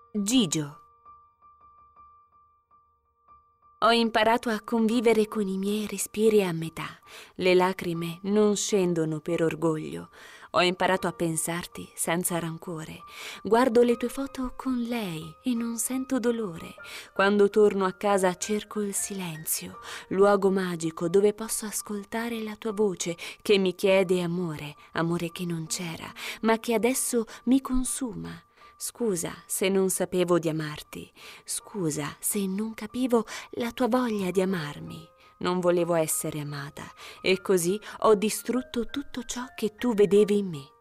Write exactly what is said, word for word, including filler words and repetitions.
Gigio. Ho imparato a convivere con i miei respiri a metà. Le lacrime non scendono per orgoglio. Ho imparato a pensarti senza rancore. Guardo le tue foto con lei e non sento dolore. Quando torno a casa cerco il silenzio, luogo magico dove posso ascoltare la tua voce che mi chiede amore, amore che non c'era, ma che adesso mi consuma. Scusa se non sapevo di amarti, scusa se non capivo la tua voglia di amarmi. Non volevo essere amata e così ho distrutto tutto ciò che tu vedevi in me.